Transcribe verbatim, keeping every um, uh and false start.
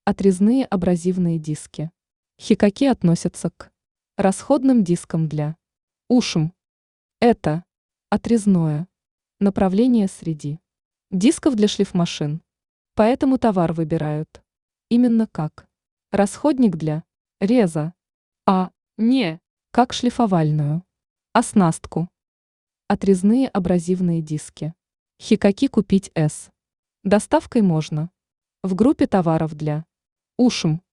Отрезные абразивные диски. Хикаки относятся к расходным дискам для ушм. Это отрезное направление среди дисков для шлифмашин. Поэтому товар выбирают именно как расходник для реза, а не как шлифовальную оснастку. Отрезные абразивные диски. Хикаки купить с доставкой можно в группе товаров для ушм.